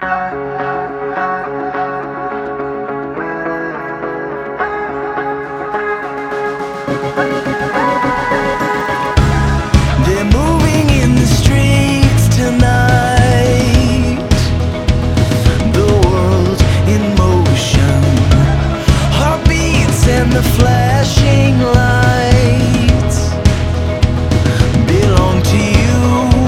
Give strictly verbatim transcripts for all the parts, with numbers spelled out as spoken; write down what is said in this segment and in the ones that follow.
They're moving in the streets tonight, the world in motion, heartbeats and the flashing lights belong to you.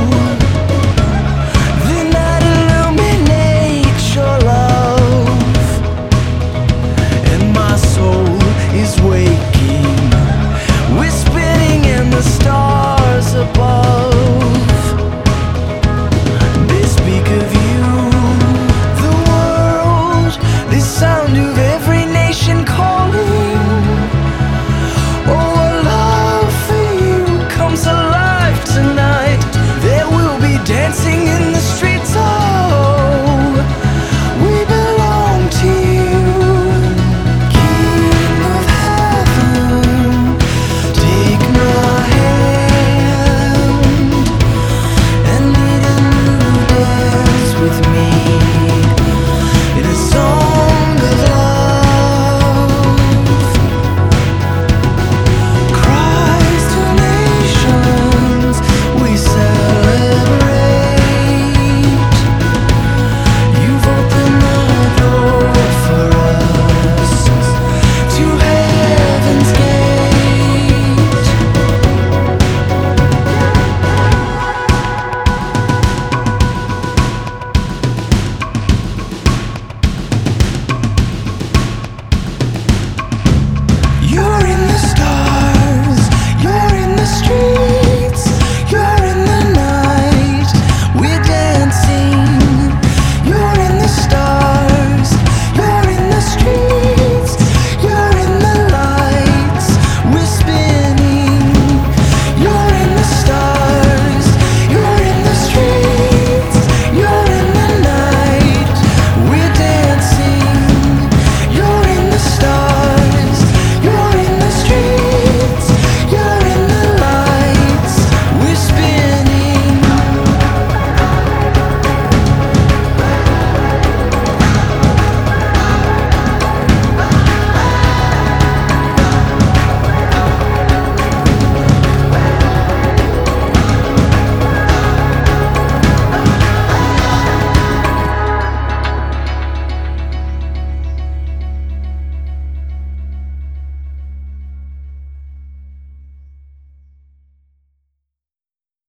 The night illuminates your love, and my soul is waking. We're spinning in the stars above. They speak of you, the world, the sound of every nation calling. Oh, our love for you comes alive tonight. There will be dancing